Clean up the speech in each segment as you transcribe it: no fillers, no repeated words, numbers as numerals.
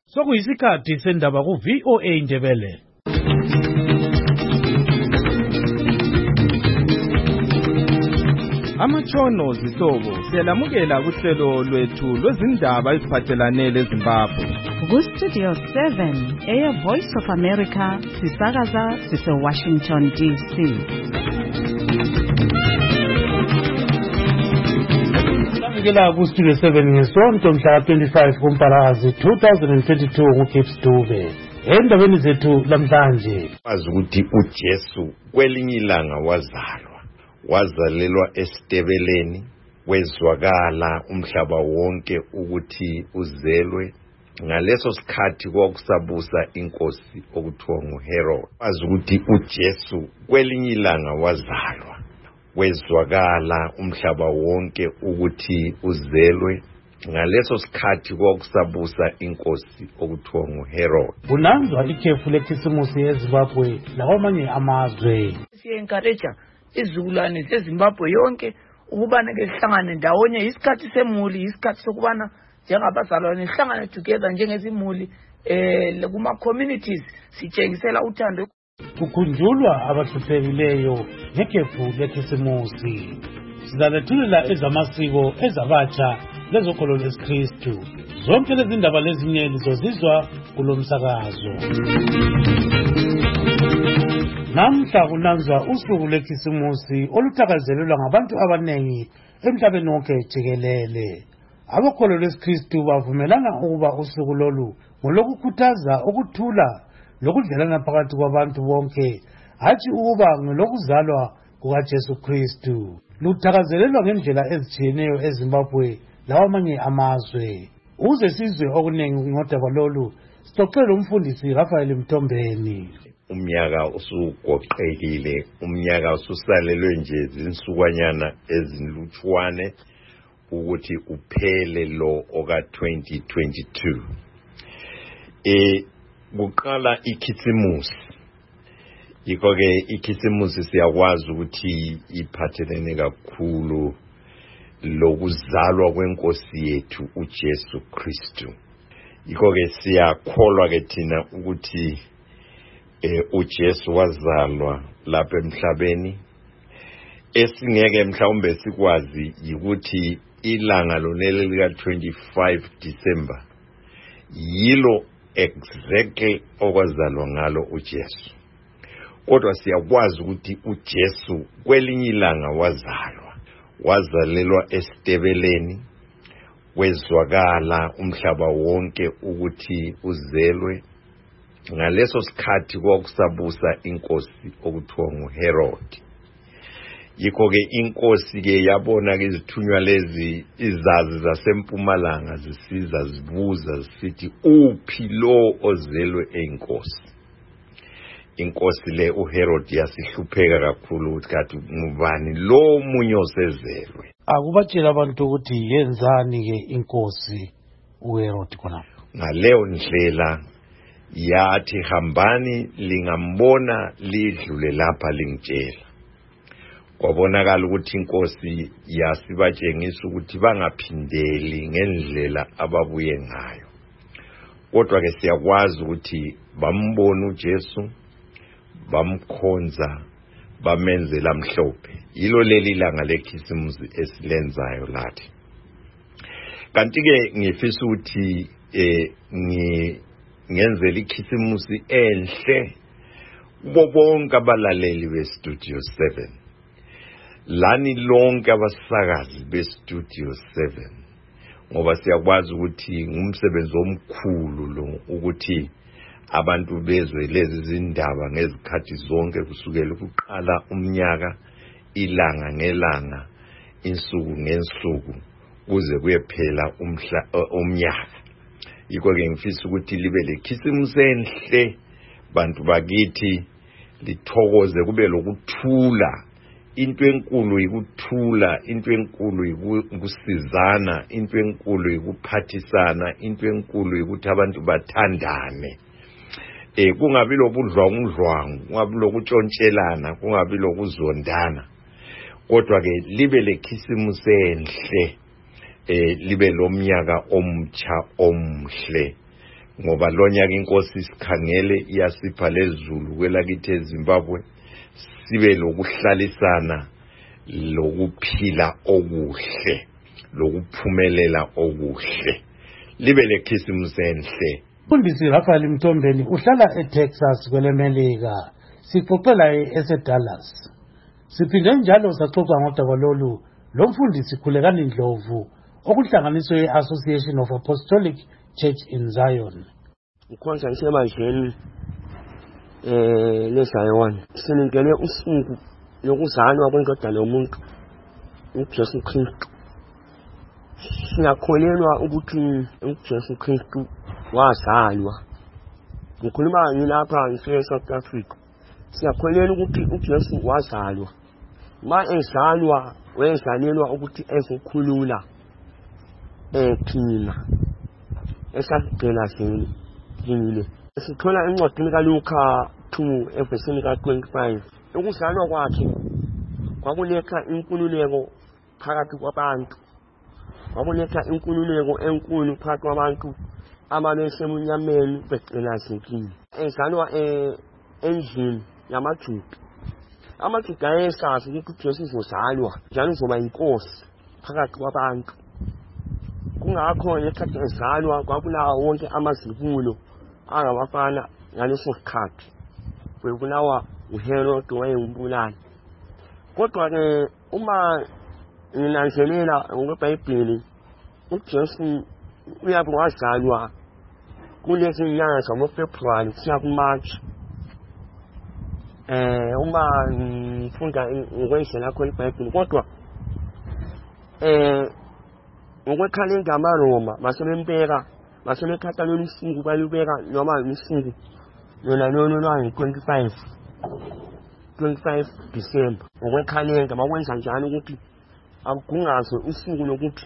Sokuyisikhathi sendaba ku VOA Indebele. Amatshono zihlobo siyalamukela kuhlelo lwethu lwezindaba eziphathelane leZimbabwe. Ku-Studio 7 Air Voice of America sisakaza sise-Washington DC. Samukela ku-Studio 7 ngesonto mhla 25 kuMpalakazi 2022 nguGibbs Dube. Endabeni zethu lamhlanje wazi ukuthi uJesu kwelinye ilanga wazalelwa esitebeleni, wezwakala umhlaba wonke ukuthi uzelwe. Ngaleso sikhathi kwakusabusa inkosi okuthiwa nguHerod. Wazi ukuthi uJesu kwelinye ilanga wezwakala umhlaba wonke ukuthi uzelwe. Ngaleso sikhathi kwakusabusa inkosi okuthiwa nguHerod. Kunanzwa ikhefu lekhisimusi eZimbabwe lakwamanye amazwe. Siyencourage izizukulwane zeZimbabwe yonke ukubana ke sihlangane ndawonye, isikhathi semuli, isikhathi sokubana njengabazalwane sihlangane together njengezimuli kuma communities sitshengisela uthando. Kukhunjulwa abahluphekeleyo ngekhefu lekhisimusi. Sizalethulela ezamasiko ezabatsha lezokholo lesiKristu. Zonke lezi ndaba lezinye lizozizwa kulo msakazo. Namhla kunanzwa usuku lekhisimusi oluthakazelelwa ngabantu abanengi emhlabeni wonke jikelele. Abokholo lesiKristu bavumelana ukuba usuku lolu ngolokukhuthaza ukuthula lokudlelana phakathi kwabantu bonke, hatshi ukuba ngelokuzalwa kukaJesu Kristu. Luthakazelelwa ngendlela ezitshiyeneyo eZimbabwe lawamanye amazwe. Uze sizwe okunengi ngodaba lolu, sixoxele umfundisi Rafael Mtombeni. Umnyaka usugoqekile, umnyaka ususalelwe nje zinsukwanyana ezinlutshwane ukuthi uphele lo oka 2022. Kuqala ikhisimusi. Yiko-ke ikhisimusi siyakwazi ukuthi iphathelene kakhulu lokuzalwa kwenkosi yethu uJesu Kristu. Yiko-ke siyakholwa ke thina ukuthi uJesu wazalwa lapha emhlabeni. Esingeke mhlawumbe sikwazi ukuthi ilanga lonele lika 25 December yilo exactly okwazalwa ngalo uJesu. Kodwa siyakwazi ukuthi uJesu kwelinye ilanga wazalelwa esitebeleni, wezwakala umhlaba wonke ukuthi uzelwe. Ngaleso sikhathi kwakusabusa inkosi okuthiwa nguHerod. Yikho-ke inkosi ke yabona ke izithunywa lezi izazi zasempumalanga zisiza zibuza zisithi uphi lo ozelwe eyinkosi. Inkosi le uHerod yasihlupheka kakhulu ukuthi kathi ngubani lo munye osezelwe. Akubatshela abantu ukuthi yenzani ke inkosi uHerod khona. Ngaleyo ndlela yathi hambani lingambona lidlule lapha lingitshela. Kwabonakala ukuthi inkosi yasibatshengisa ukuthi bangaphindeli ngendlela ababuye ngayo. Kodwa ke siyakwazi ukuthi bambona uJesu, bamkhonza, bamenzela mhlophe. Yilo leli langa lekhisimusi esilenzayo lathi. Kanti ke ngifisa ukuthi ngenzela ikhisimusi enhle kubo bonke abalaleli beStudio 7. Lani lonke abasakazi beStudio 7, ngoba siyakwazi ukuthi ngumsebenzi omkhulu lo ukuthi abantu bezwe lezi zindaba ngezikhathi zonke kusukela ukuqala umnyaka, ilanga ngelanga, insuku ngensuku kuze kuyephela umnyaka. Yikho-ke ngifisa ukuthi libe lekhisimusi enhle bantu bakithi, lithokoze kube lokuthula. Into enkulu ikuthula, into enkulu ikusizana, into enkulu ikuphathisana, into enkulu ukuthi abantu bathandane. Kungabi lobudlwangudlwangu, kungabi lokuntshontshelana, kungabi lokuzondana. Kodwa ke libe lekhisimusi enhle, libe lomnyaka omtsha omhle ngoba lonyaka inkosi sikhangele iyasipha lezulu kwelakithi eZimbabwe sibe lokuhlalisana lokuphila okuhle lokuphumelela okuhle libe lekhisimusi enhle. Mfundisi Raphael Mtombeni uhlala eTexas kwelemelika, sixoxela eseDallas. Siphinde njalo saxoxa ngodaba lolu lomfundisi Khulekani Ndlovu okuhlanganiswe ye-Association of Apostolic Church in Zion. Ukhonza isemajeni leZion siningene usuku lokuzalwa kwendodana yomuntu uJesu Kristu. Siyakholelwa ukuthi uJesu Kristu wazalwa. Ngikhuluma ngilapha eSouth Africa. Siyakholelwa ukuthi uJesu wazalwa. Ezalwa wezalelwa ukuthi ezokhulula thina esasigcina singile. Sithola encwadini kaLuka 2 evesini ka-25 ukuzalwa kwakhe kwakuletha inkululeko phakathi kwabantu. Kwakuletha inkululeko enkulu phakathi kwabantu ababesemunyameni begcinazekile. Ezalwa endlini yamaJuda. AmaJuda ayesazi ukuthi uJesu uzozalwa njalo uzoba yinkosi phakathi kwabantu. Kungakho ngesikhathi ezalwa kwakulawa wonke amazibulo angabafana ngaleso sikhathi. Kwekulawa uHerod owayengumbulali. Kodwa-ke uma nginanzelela ngokweBhayibheli uJesu uyabe wazalwa kulezi nyanga zamaFebruwari kusiya kuMarch. Uma ngifunda ngokwendlela lakho iBhayibheli kodwa ngokwekhalenda yamaRoma basebekhatha lolu suku balubeka noma usuku lona lwangu-25 December ngokwekhalenda bakwenza njalo ukuthi akungazwe usuku lokuthi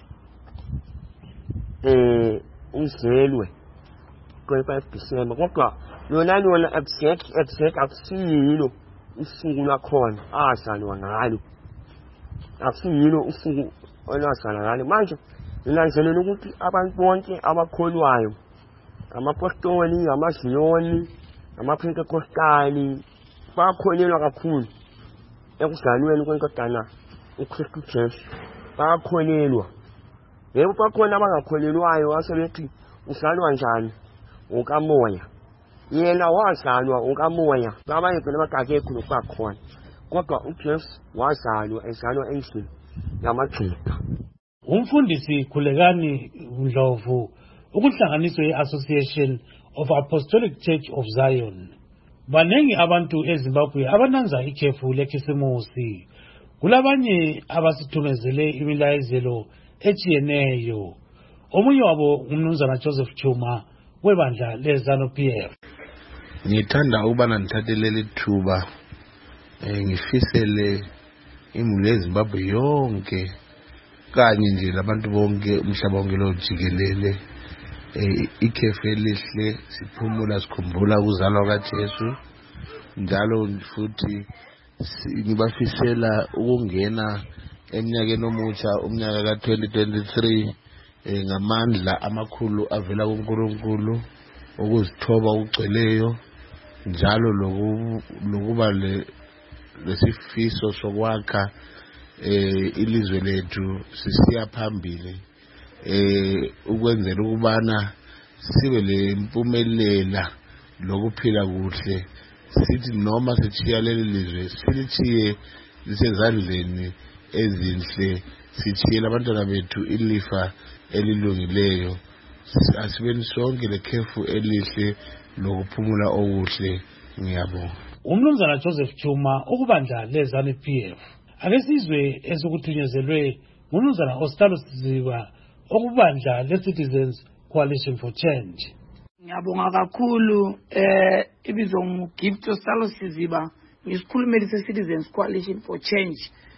uzelwe 25 December kodwa lona exact akusiyilo usuku lwakhona azalwa ngalo, akusiyilo usuku olwazalwa ngalo. Manje nginanzelela ukuthi abantu bonke abakholwayo, amapostoli, amaziyoni, amaPentekostali bakholelwa kakhulu ekuzalweni kwenkosana uKristu Jesu. Bakholelwa. Yebo bakhona abangakholelwayo asebethi uzalwa njani ukamoya. Yena wazalwa ukamoya. Abanye phela bagakekho lokwakhona. Kodwa uJesu wazalwa ezalwa endlini yamaJuda. Umfundisi Khulekani Ndlovu ukuhlanganiswe ye-Association of Apostolic Church of Zion. Banengi abantu eZimbabwe abananza ikhefu lekhisimusi. Kulabanye abasithumezele imilayezelo etshiyeneyo. Omunye wabo umnumzana Joseph Chuma webandla leZANU-PF. Ngithanda ukubana ngithathele lithuba ngifisele imuli yeZimbabwe yonke kanye nje labantu bonke umhlaba wonke lo jikelele ikhefu elihle, siphumula sikhumbula ukuzalwa kaJesu. Njalo futhi ngibafisela ukungena eminyakeni omutsha umnyaka ka-2023 ngamandla amakhulu avela kuNkulunkulu, ukuzithoba ukugcweleyo, njalo lokuba lesifiso sokwakha ilizwe lethu sisiya phambili, ukwenzela ukubana sibe lempumelela lokuphila kuhle, sithi noma sitshiya leli lizwe silitshiye lisezandleni ezinhle, sithiyela abantwana bethu ilifa elilungileyo. Asibeni sonke lekhefu elihle lokuphumula okuhle. Ngiyabonga. Umnumzana Joseph Chuma ukubandla leZANU-PF. Ake sizwe esukuthunyezwe ngumnumzana Ostalo Siziba okubandla leCitizens Coalition for Change. Ngiyabonga kakhulu ibizo nguGift Ostalo Siziba, ngisikhulumeli seCitizens Coalition for Change.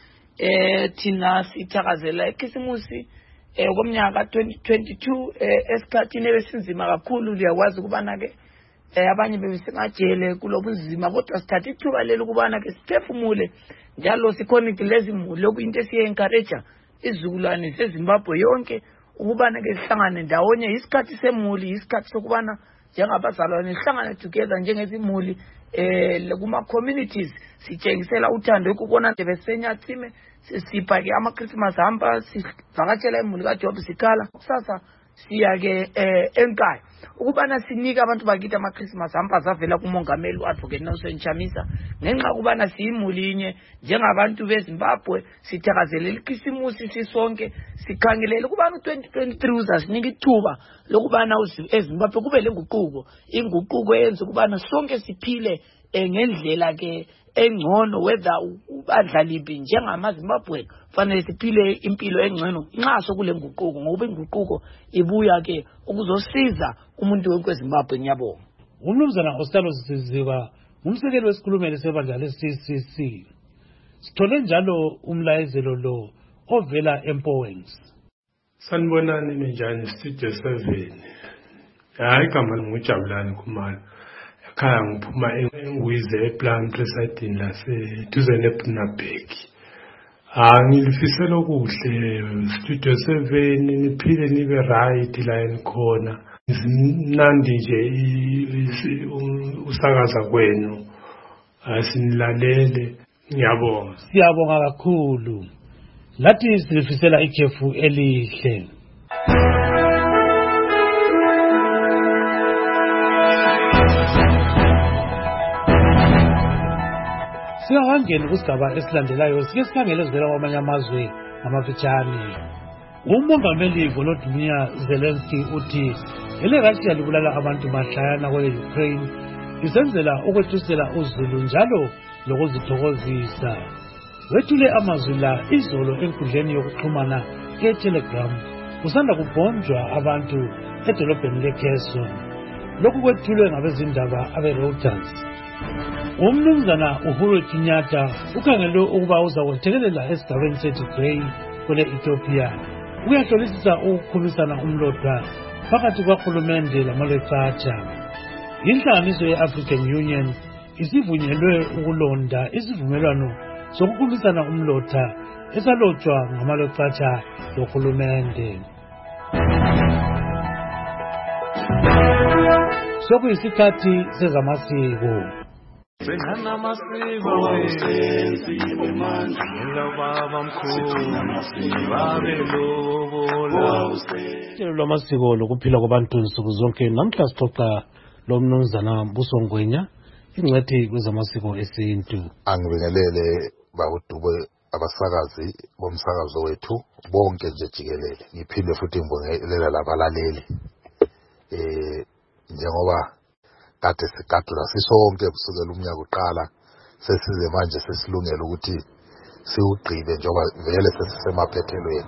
Thina sithakazela ikhisimusi komnyaka 2022 esikhathini ebesinzima kakhulu. Liyakwazi ukubana ke abanye bebesemajele kulobuzima, kodwa sithatha ithuba leli ukubana ke siphefumule njalo sikhonekte lezi muli okuyinto esiye-encourage izizukulwane zeZimbabwe yonke ukubana ke sihlangane ndawonye. Isikhathi semuli, isikhathi sokubana njengabazalwane sihlangane together njengezimuli kuma communities sitshengisela uthando ukubona nje besenyathime sipha ke ama Christmas hamper sivakatshela imuli kaJob sikhala kusasa siya ke enkaya ukubana sinika abantu bakithi ama Christmas hampers avela kumongameli uAdvocate Nelson Chamisa ngenxa ukubana siyimulinye njengabantu beZimbabwe sithakazelela ikhisimusi sisonke sikhangelele ukubana u2023 uzasinika ithuba lokubana eZimbabwe kube lenguquko inguquko eyenza ukubana sonke siphile ngendlela ke engcono whether ubadlaliphi njengamaZimbabwe fanele siphile impilo engcono nxa sokule nguquko ngoba inguquko ibuya ke ukuzosiza umuntu wonke weZimbabwe ngiyabonga. Umnumzana Ostalo Siziba umsekeli wesikhulumeli sebandla leCCC sithole njalo umlayezelo lo ovela eMpowengs. Sanibonani ninjani Studio 7. Hayi igama ngujabulani Khumalo. Ekhaya ngiphuma eNgwize ePlan Presiding laseduze neBnabek. Ngilifisela okuhle Studio 7 niphile nibe right la enikhona. Mnandi nje usakaza kwenu. Asinilalele ngiyabonga. Siyabonga kakhulu. Lathi silifisela ikhefu elihle. Siyangena kusigaba esilandelayo sike sikhangele ezivela kwamanye amazwe amafitshane. Umongameli Volodymyr Zelensky uthi eleRussia libulala abantu mahlayana kwe-Ukraine isenzela ukwethusela uzulu njalo lokuzithokozisa. Wethule amazwi la izolo enkundleni yokuxhumana eTelegram kusanda kubhonjwa abantu edolobheni leKherson. Lokhu kwethulwe ngabezindaba abeReuters. Umnumzana Uhuru Kenyatta ukhangele ukuba uzakwethekelela esigabeni seTigray kule Ethiopia uyahlolisisa ukukhumisana umlotha phakathi kwahulumende lamaLeqatha. Inhlanganiso ye-African Union isivunyelwe ukulonda isivumelwano sokukhumisana umlotha esalotshwa ngamaLeqatha lohulumende. Sokuyisikhathi sezamasiko. Sengana masiko lwamasiko lokuphila kwabantu nsuku zonke namhla sixoxa lomnumzana Busongwenya ingcwethi kwezamasiko esintu. Angibingelele bawuDube abasakazi bomsakazo wethu bonke nje jikelele ngiphinde futhi ngibongelela labalaleli njengoba kade sigadula sisonke kusukela umnyaka uqala sesize manje sesilungela ukuthi siugqibe njengoba vele sesisemaphethelweni.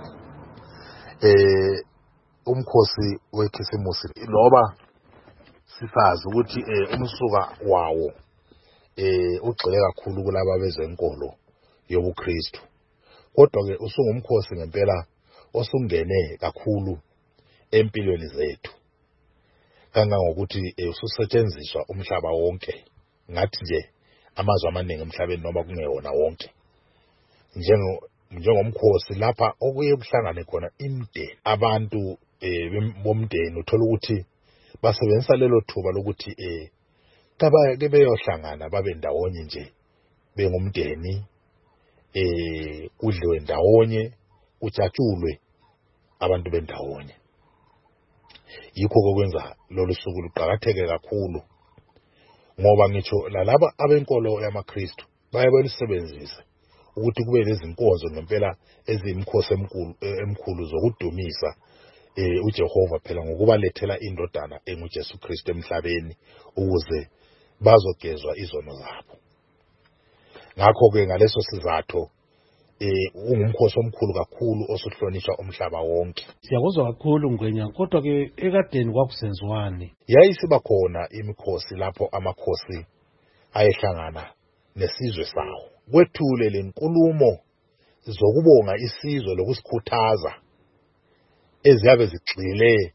Umkhosi wekhisimusi loba sisazi ukuthi umsuka wawo ugxile kakhulu kulabo bezenkolo yobuKristu, kodwa ke usungumkhosi ngempela osungene kakhulu empilweni zethu kangangokuthi ususetshenziswa umhlaba wonke ngathi nje amazwe amaningi emhlabeni noma kungewona wonke njengomkhosi lapha okuye kuhlangane khona imideni abantu bomdeni uthola ukuthi basebenzisa lelo thuba lokuthi ke beyohlangana babe ndawonye nje bengumdeni udliwe ndawonye ujatshulwe abantu bendawonye. Yikho kokwenza lolu suku luqhakatheke kakhulu ngoba ngitsho lalaba abenkolo yamaKristu baye belisebenzise ukuthi kube lezinkonzo ngempela ezimkhosi emkhulu zokudumisa uJehova phela ngokubalethela indodana enguJesu Kristu emhlabeni ukuze bazogezwa izono zabo. Ngakho ke ngaleso sizathu ungumkhosi omkhulu kakhulu osuhlonishwa umhlaba wonke. Siyakuzwa kakhulu Ngwenya, kodwa ke ekadeni kwakusenziwani? Yayisiba khona imikhosi lapho amakhosi ayehlangana nesizwe sawo. Kwethule lenkulumo zokubonga isizwe lokusikhuthaza eziyabe zigxile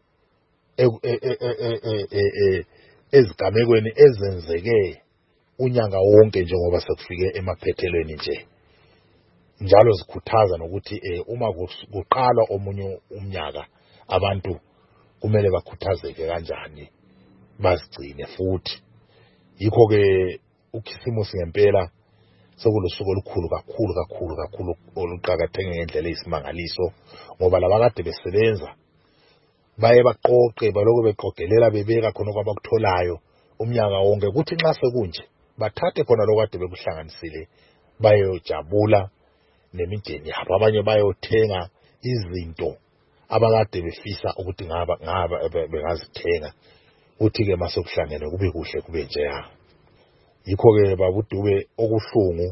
ezigamekweni ezenzeke unyaka wonke njengoba sekufike emaphethelweni nje. Njalo zikhuthaza nokuthi uma kuqalwa omunye umnyaka abantu kumele bakhuthazeke kanjani bazigcine futhi. Yikho ke ukhisimusi ngempela sokulusuku olukhulu kakhulu oluqhakatheke ngendlela eyisimangaliso, ngoba labakade besebenza baye baqoqe baloko beqoqelela bebeka khona kwabakutholayo umnyaka wonke, ukuthi nxa sekunje bathathe khona lokade bekuhlanganisile bayojabula nemindeni yabo. Abanye bayothenga izinto abakade befisa ukuthi ngaba bengazithenga, uthi ke mase kuhlangene kube kuhle kube njeya. Yikho ke babudube okuhlungu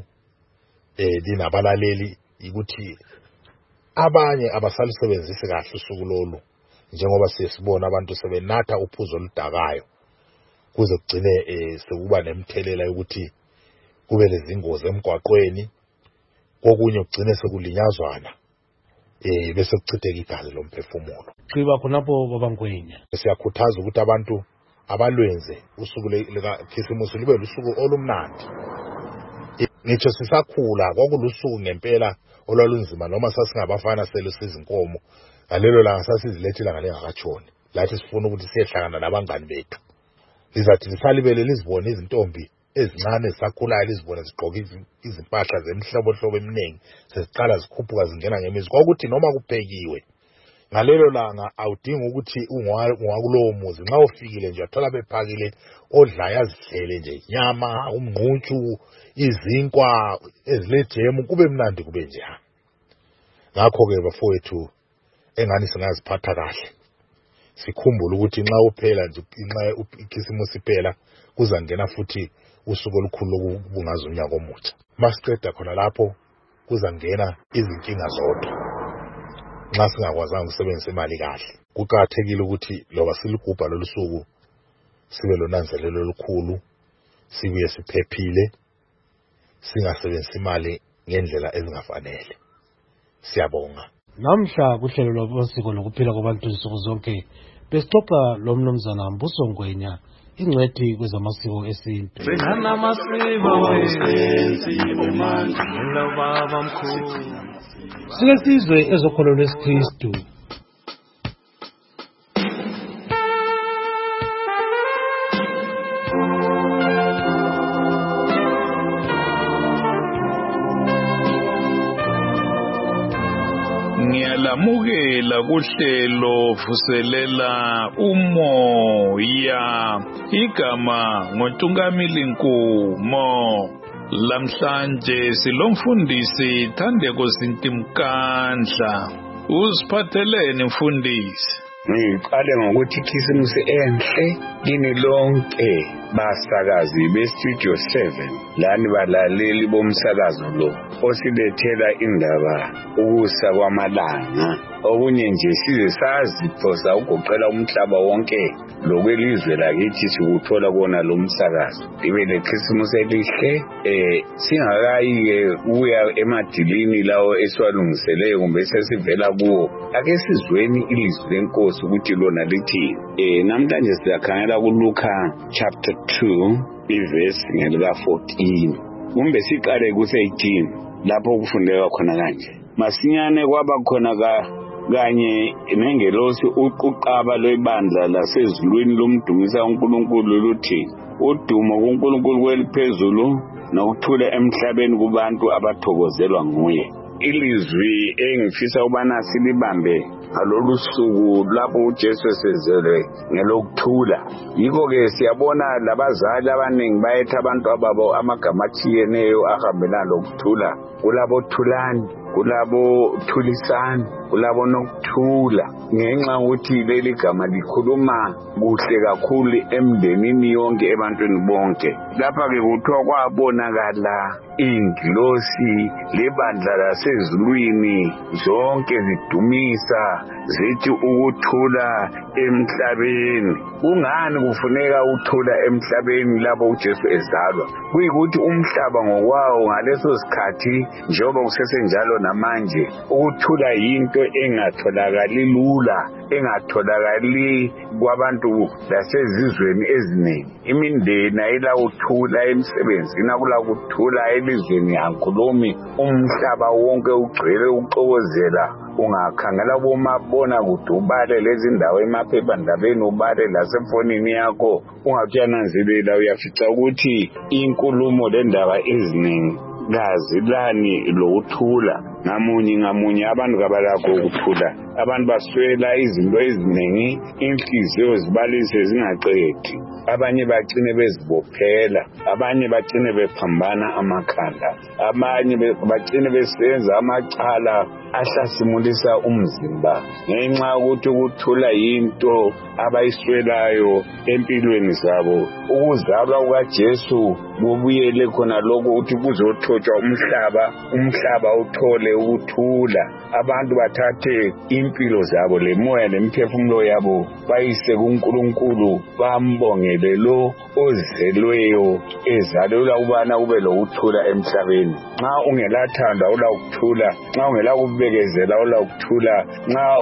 linabalaleli ukuthi abanye abasalisebenzisi kahle usuku lolu, njengoba siyesibona abantu sebenatha uphuzo oludakayo kuze kugcine sekuba nemthelela yokuthi kube lezingozi emgwaqweni, kokunye kugcine sekulinyazwana bese kuchitheka igazi lomphefumulo. Qiba khonapho babangwenya. Siyakhuthaza ukuthi abantu abalwenze usuku likaKhisimusi libe lusuku olumnandi. Ngitsho sisakhula kwakulusuku ngempela olwalunzima, noma sasingabafana selusiza inkomo ngalelo langa sasizilethela ngalengakatshoni, lathi sifuna ukuthi siyehlangana nabangani bethu. Lizathi lisalibele lizibone izintombi ezincane zisakhulayo, lizibone zigqoke izimpahla zemihlobohlobo eminingi, seziqala zikhuphuka zingena ngemizi. Kwakuthi noma kuphekiwe ngalelo langa awudingi ukuthi ungakulowo muzi, nxa ufikile nje wathola bephakile odlayo azihlele nje, inyama, umngquntshu, izinkwa ezilejemu, kube mnandi kube nje. Ngakho-ke bafowethu, engani singaziphatha kahle, sikhumbule ukuthi nxa uphela nje, nxa ikhisimusi iphela kuzangena futhi usuku olukhulu lokubungaza unyaka omutsha. Masiqeda khona lapho kuzangena izinkinga zodwa nxa singakwazanga ukusebenzisa imali kahle. Kuqakathekile ukuthi loba siligubha lolu suku sibe lonanzelelo olukhulu, sibuye siphephile, singasebenzisi imali ngendlela ezingafanele. Siyabonga. Namhla kuhlelo lwabosiko lokuphila kwabantu insuku zonke besixoxa lo mnumzana Mbuso Ngwenya, ingcwethi kwezamasiko esintu. Sike sizwe ezokholo lwesikristu. Ngiyalamukela kuhlelo vuselela umoya, igama ngoNtungamili Nkumo. Lamhlanje silomfundisi Thandeko Zintimkandla. Usiphatheleni mfundisi? Ngiqale ngokuthi ikhisimusi enhle kini lonke basakazi beStudio 7 lani balaleli bomsakazo lo osilethela indaba ukusa kwamalanga. Okunye nje size saziphosa ugoqela umhlaba wonke lokwelizwe lakithi sikuthola kona lo msakazo. Ibe lekhisimusi elihle, singakayi uya emadilini lawo esiwalungiseleyo kumbe sesivela kuwo. Ake sizweni ilizwi lenkosi ukuthi lona lithi. Namhlanje siyakhangela kuLuka chapter 2 iverse ngelika 14. Kumbe siqale ku18 lapho kufundeka khona kanje. Masinyane kwaba khona kanye nengelosi uqaba lwebandla lasezulwini lomdumisa uNkulunkulu luthi, udumo kuNkulunkulu kweliphezulu nokuthula emhlabeni kubantu abathokozelwa nguye. Ilizwi engifisa ubana silibambe ngalolu suku lapho uJesu esezelwe ngelokuthula. Yikho ke siyabona labazali abaningi bayetha abantu ababo amagama atshiyeneyo ahambelana lokuthula. Kulabo thulani, kulabo thulisani, kulabo nokuthula. Ngenxa ukuthi leli gama likhuluma kuhle kakhulu emndenini yonke, ebantwini bonke. Lapha ke kuthiwa kwabonakala ingilosi lebandla lasezulwini zonke zidumisa zithi ukuthula emhlabeni. Kungani kufuneka ukuthula emhlabeni lapho uJesu ezalwa? Kuyikuthi umhlaba ngokwawo ngaleso sikhathi, njengoba kusesenjalo namanje, ukuthula yinto engatholakali lula, engatholakali kwabantu lasezizweni eziningi. Imindeni ayila ukuthula, emsebenzini akula ukuthula, elizweni yankhulumi, umhlaba wonke ugcwele uxokozela ungakhangela bomabona kude ubale lezi ndawo emaphephandabeni ubale lasefonini yakho ungathi uyananzelela uyafica ukuthi inkulumo lendaba eziningi kazilani lokuthula ngamunye abantu kabalakho ukuthula abantu baswela izinto eziningi inhliziyo zibalise zingaqedi abanye bagcine bezibophela abanye bagcine bephambana amakhanda abanye bagcine besenza amacala ahlasimulisa umzimba ngenxa ukuthi ukuthula yinto abayiswelayo empilweni zabo ukuzalwa kukaJesu kubuyele khona lokho ukuthi kuzothotshwa umhlaba uthole ukuthula abantu bathathe impilo zabo lemoya lemphefumulo yabo bayise kuNkulunkulu bambongele lo ozelweyo ezalelwa ubana kube lokuthula emhlabeni nxa ungelathanda awula ukuthula nxa ungela kubekezela awula ukuthula nxa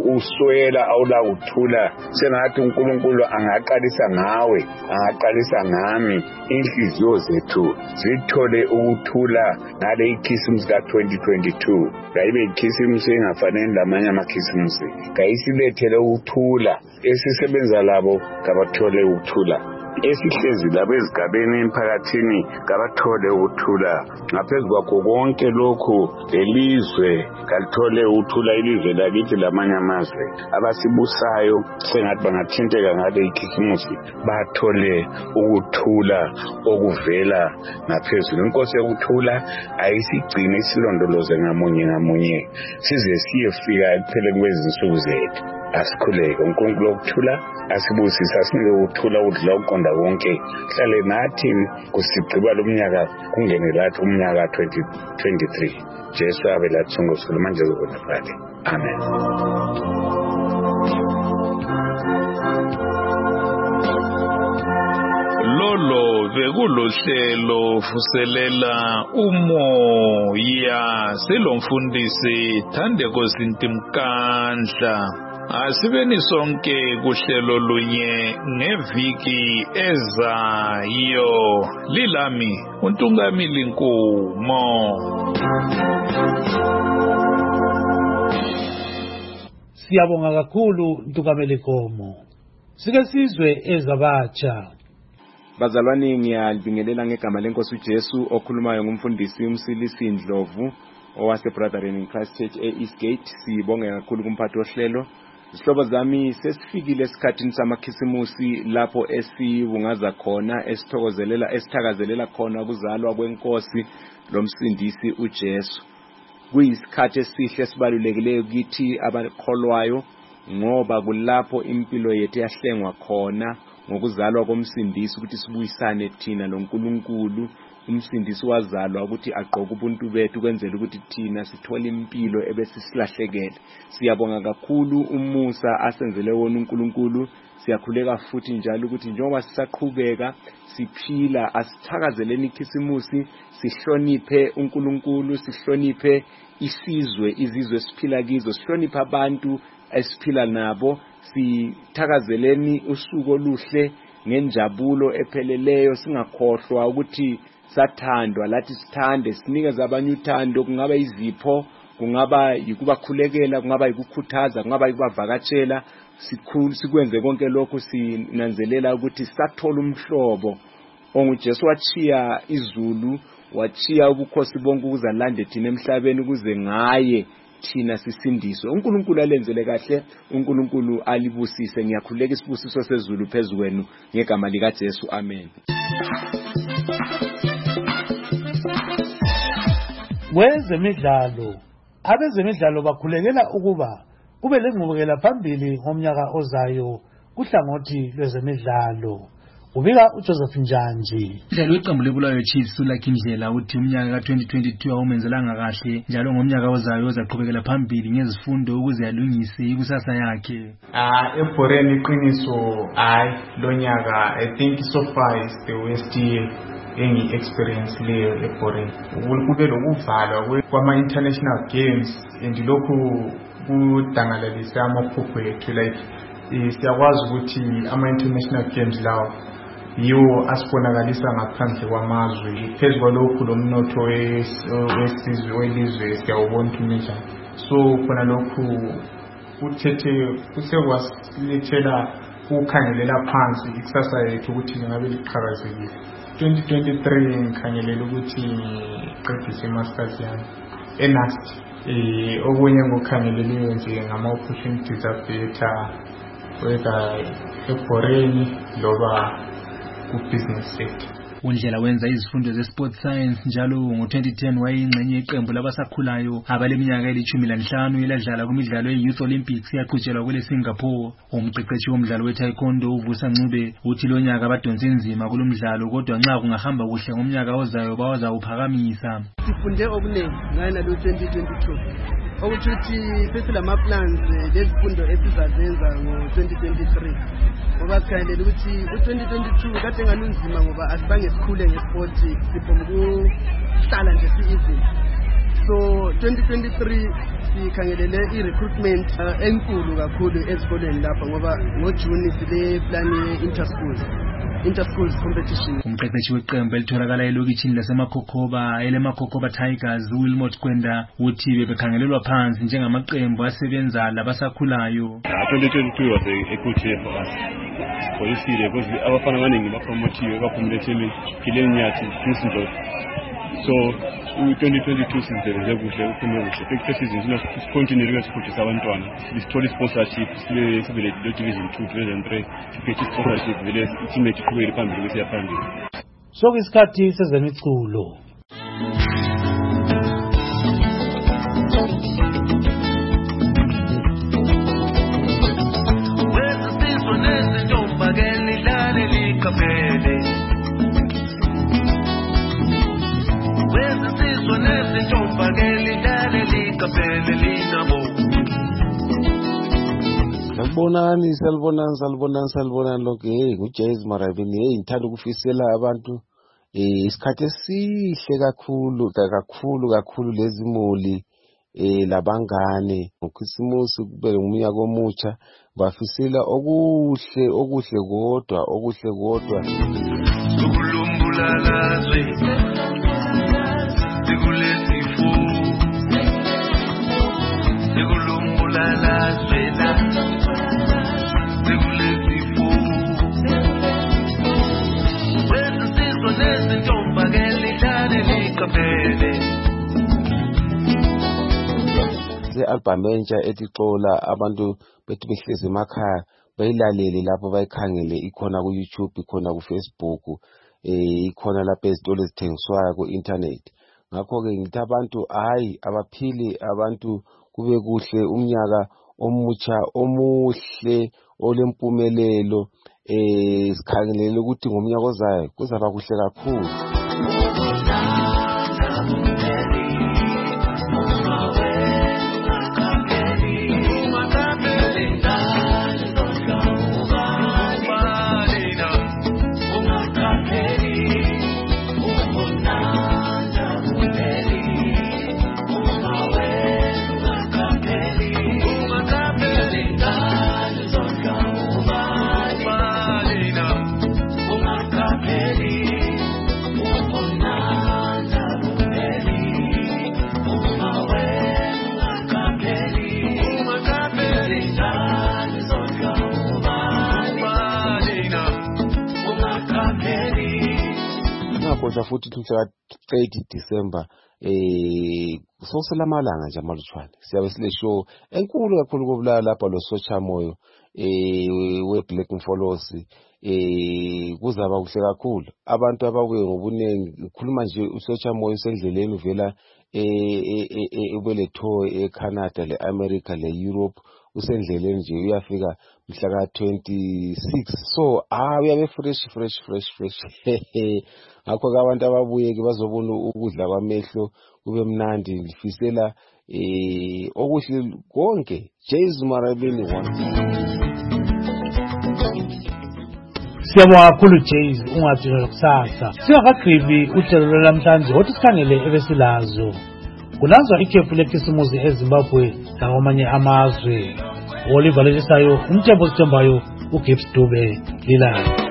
uswela awula ukuthula sengathi uNkulunkulu angaqalisa ngawe angaqalisa ngami inhliziyo zethu zithole ukuthula ngale ikhisimusi ka-2022 kayibe ikhisimusi engafaneni lamanye amakhisimusi kayisilethele ukuthula esisebenza labo kabathole ukuthula esihlezi labo ezigabeni emphakathini kabathole ukuthula ngaphezu kwakho konke lokhu lelizwe kalithole ukuthula ilizwe lakithi lamanye amazwe abasibusayo sengathi bangathinteka ngale ikhisimusi bathole ukuthula okuvela ngaphezulu inkosi yokuthula ayisigcine isilondoloze ngamunye size siyefika ekupheleni kwezinsuku zethu asikhuleke uNkulunkulu wokuthula asibusisa sinike ukuthula ukudla uqonda konke hlale nathi kusigqiba lomnyaka kungene lathi umnyaka 2023 Jesu abe lathungusula manje kubonakala amen. Lolo bekulohlelo fuselela umoya selomfundisi Thandeko Sintimkandla asibeni sonke kuhlelo lunye ngeviki ezayo lilami uNtungamili Nkumo. Siyabonga kakhulu Ntungamili Nkomo. Sike sizwe ezabatsha. Bazalwane ngiyalibingelela ngegama lenkosi uJesu okhulumayo ngumfundisi uMsilisi Ndlovu owase Brethren in Christ Church eEastgate. Sibonge kakhulu kumphathi wohlelo. Isihlobo zami sesifikile esikhathini samakhisimusi lapho esibungaza khona esithakazelela khona ukuzalwa kwenkosi lomsindisi uJesu. Kuyisikhathi esihle esibalulekileyo kithi abakholwayo ngoba kulapho impilo yethu yahlengwa khona ngokuzalwa komsindisi ukuthi sibuyisane thina loNkulunkulu. Umsindisi wazalwa ukuthi aqoke ubuntu bethu kwenzela ukuthi thina sithole impilo ebesisilahlekele. Siyabonga kakhulu umusa asenzele wona uNkulunkulu. Siyakhuleka futhi njalo ukuthi njengoba sisaqhubeka siphila asithakazeleni ikhisimusi sihloniphe uNkulunkulu sihloniphe izizwe siphila kizo sihloniphe abantu esiphila nabo sithakazeleni usuku oluhle ngenjabulo epheleleyo singakhohlwa ukuthi sathandwa lathi sithande sinikeze abanye uthando kungaba izipho kungaba yikubakhulekela kungaba yikukhuthaza kungaba yikubavakatshela sikwenze konke lokho sinanzelela ukuthi sathola umhlobo onguJesu wachiya izulu wachiya ubukhosi bonke ukuzalande thina emhlabeni ukuze ngaye thina sisindiswe. uNkulunkulu alenzele kahle uNkulunkulu alibusise. Ngiyakhuleka isibusiso sezulu phezukwenu ngegama lika Jesu amen. Kwezemidlalo abezemidlalo bakhulekela ukuba kube lengqubekela phambili ngomnyaka ozayo kuhlangothi lwezemidlalo. Ubika uJoseph Njanji. Njalo iqembu lebulawayo Chiefs ulakhe indlela uthi umnyaka ka2022 awumenzelanga kahle njalo ngomnyaka ozayo uzaqhubekela phambili ngezifundo ukuze yalungise ikusasa yakhe. Eboreni iqiniso lonyaka I think so far is the worst year engi experience leyo eboreni. Kube lokuvalwa kwama international games and lokhu kudangalalisa amaphupho ethu like siyakwazi ukuthi ama international games lawo yiwo asibonakalisa ngaphandle kwamazwe phezu kwalokhu lomnotho welizwe siyawubona ukuthi so khona lokhu uthethe usewasilethela ukukhangelela phansi ikusasa yethu ukuthi ngabe liqhakazekile. 2023 ngikhangelela ukuthi ngiqedise masters yami eNAST. Okunye ngokukhangeleliwe nje ngama-opportunities abhetha whether eforeign loba ku-business sector. uNdlela wenza izifundo ze-sport science njalo ngo-2010 wayeyingxenye yeqembu labasakhulayo abaleminyaka eli-15 eladlala kumidlalo ye-Youth Olympics yaqhutshelwa kwele Singapore. Umqeqeshi womdlalo we-taekwondo uVusa Ncube uthi lo nyaka badonse nzima kulo mdlalo kodwa nxa kungahamba kuhle ngomnyaka ozayo bawazawuphakamisa. Sifunde okuningi ngayena lo 2022 ukuthi sesilama-plans lezifundo esizazenza ngo-2023 ngoba sikhangelela ukuthi u-2022 kade enganunzima ngoba asibange sikhule ngesport siphuma ukuhlala nje si-easy. So 2023 sikhangelele i-recruitment enkulu kakhulu ezikoleni lapha ngoba ngoJuni sile plan ye-interschools competition. Umqeqeshi weqembu elitholakala elokitshini laseMakhokoba eleMakhokoba Tigers uWilmot Kwenda uthi bebekhangelelwa phansi njengamaqembu asebenza labasakhulayo. 2022 was a good year for us. For this year, because abafana abaningi bapromotiwe baphumile etheni Gileni Nyathi Kingston. So 2022 sizenze kuhle uphume kuhle. Next season sicontinue ukufundisa abantwana. Sithole sponsorship sibe le division 2 division 3 siphethe sponsorship vele team ethu iqhubele phambili bese yaphambili. So isikhathi sezemiculo. Salibonani lonke nguJays Marabini ngithanda ukufisela abantu isikhathi esihle kakhulu lezimuli labangane ngoKhisimusi kube ngumnyaka omutsha bafisela okuhle kodwa album entsha etixola abantu bethu behlezi emakhaya bayilalele lapho bayikhangele ikhona ku YouTube ikhona ku Facebook ikhona lapha ezitolo ezithengiswayo ku internet. Ngakho ke ngithi abantu abaphili abantu kube kuhle umnyaka omutsha omuhle olempumelelo sikhangelele ukuthi ngomnyaka ozayo kuzaba kuhle kakhulu. Kodwa futhi mhla 30 December soselamalanga nje amalutshwane siyabe sile show enkulu kakhulu kobulala lapha lo Socha Moyo we Black Mfolosi kuzaba kuhle kakhulu abantu ababuye ngobunengi ukhuluma nje uSocha Moyo usendleleni uvela ubele tour eCanada leAmerica leEurope usendleleni nje uyafika mhla ka-26 so uyabe fresh ngakho abantu ababuye ke bazobona ukudla kwamehlo kube mnandi ngifisela okuhle konke. Jays Marabini Siyabonga kakhulu Jays ungathina lokusasa. Singakagqibi uhlelo lamhlanje hothi sikhangele ebesilazo. Kulanzwa ikhefu lekhisimusi eZimbabwe lakwamanye amazwe. Oliver Lelisayo umthembu sithembayo uGibbs Dube lilanga.